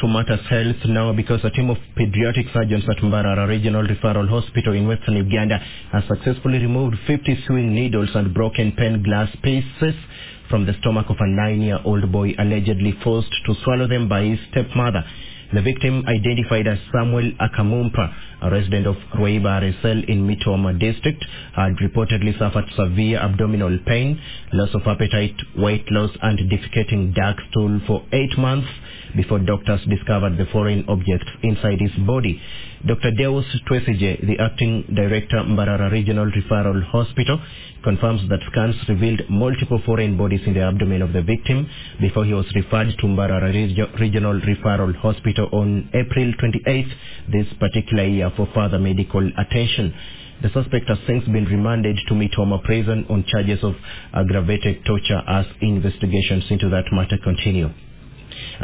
to matters health now, because a team of pediatric surgeons at Mbarara Regional Referral Hospital in Western Uganda has successfully removed 50 sewing needles and broken pen glass pieces from the stomach of a 9-year-old boy allegedly forced to swallow them by his stepmother. The victim, identified as Samuel Akamumpa, a resident of Ruiba RSL in Mitoma district, had reportedly suffered severe abdominal pain, loss of appetite, weight loss, and defecating dark stool for 8 months before doctors discovered the foreign object inside his body. Dr. Deus Twesige, the acting director, Mbarara Regional Referral Hospital, confirms that scans revealed multiple foreign bodies in the abdomen of the victim before he was referred to Mbarara Regional Referral Hospital on April 28th this particular year for further medical attention. The suspect has since been remanded to Mitoma prison on charges of aggravated torture as investigations into that matter continue.